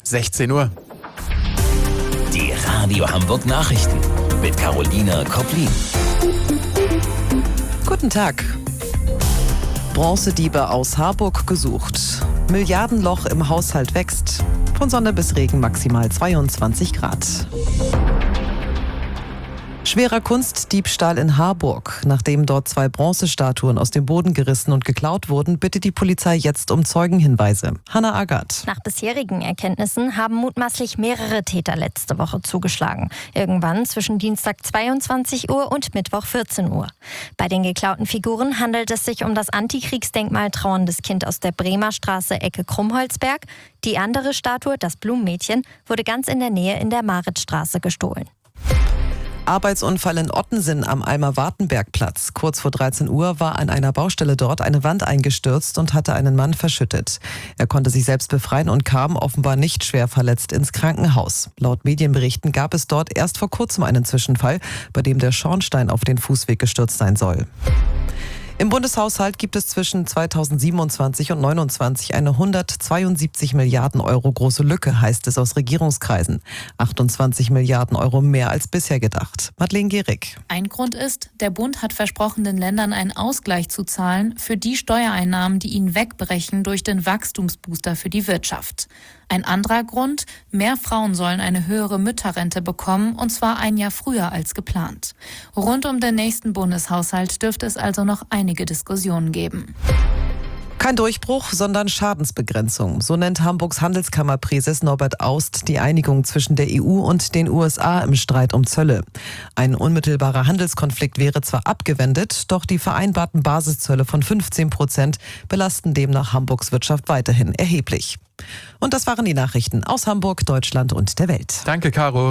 16 Uhr. Die Radio Hamburg Nachrichten mit Carolina Koplin. Guten Tag. Bronzediebe aus Harburg gesucht. Milliardenloch im Haushalt wächst. Von Sonne bis Regen maximal 22 Grad. Schwerer Kunstdiebstahl in Harburg. Nachdem dort 2 Bronzestatuen aus dem Boden gerissen und geklaut wurden, bittet die Polizei jetzt um Zeugenhinweise. Hanna Agath. Nach bisherigen Erkenntnissen haben mutmaßlich mehrere Täter letzte Woche zugeschlagen. Irgendwann zwischen Dienstag 22 Uhr und Mittwoch 14 Uhr. Bei den geklauten Figuren handelt es sich um das Antikriegsdenkmal Trauerndes Kind aus der Bremer Straße Ecke Krummholzberg. Die andere Statue, das Blumenmädchen, wurde ganz in der Nähe in der Maritzstraße gestohlen. Arbeitsunfall in Ottensen am Almer-Wartenberg-Platz. Kurz vor 13 Uhr war an einer Baustelle dort eine Wand eingestürzt und hatte einen Mann verschüttet. Er konnte sich selbst befreien und kam offenbar nicht schwer verletzt ins Krankenhaus. Laut Medienberichten gab es dort erst vor kurzem einen Zwischenfall, bei dem der Schornstein auf den Fußweg gestürzt sein soll. Im Bundeshaushalt gibt es zwischen 2027 und 2029 eine 172 Milliarden Euro große Lücke, heißt es aus Regierungskreisen. 28 Milliarden Euro mehr als bisher gedacht. Madeleine Gehrig. Ein Grund ist, der Bund hat versprochen, den Ländern einen Ausgleich zu zahlen für die Steuereinnahmen, die ihnen wegbrechen durch den Wachstumsbooster für die Wirtschaft. Ein anderer Grund, mehr Frauen sollen eine höhere Mütterrente bekommen, und zwar ein Jahr früher als geplant. Rund um den nächsten Bundeshaushalt dürfte es also noch einige Diskussionen geben. Kein Durchbruch, sondern Schadensbegrenzung. So nennt Hamburgs Handelskammerpräses Norbert Aust die Einigung zwischen der EU und den USA im Streit um Zölle. Ein unmittelbarer Handelskonflikt wäre zwar abgewendet, doch die vereinbarten Basiszölle von 15% belasten demnach Hamburgs Wirtschaft weiterhin erheblich. Und das waren die Nachrichten aus Hamburg, Deutschland und der Welt. Danke, Caro.